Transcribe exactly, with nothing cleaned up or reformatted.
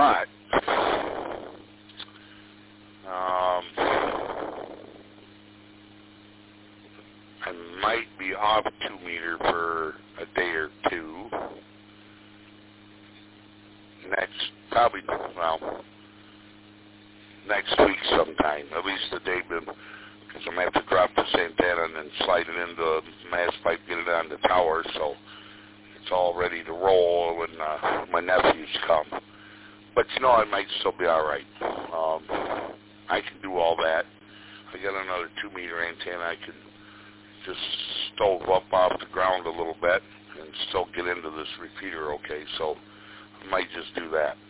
but um, I might be off two meter for a day or two. Next, probably, well, next week sometime. At least the day, because I'm going to have to drop this antenna and then slide it into the mast pipe, get it on the tower, so it's all ready to roll when uh, my nephews come. But, you know, I might still be all right. Um, I can do all that. I got another two meter antenna. I can just stove up off the ground a little bit and still get into this repeater okay, so I might just do that.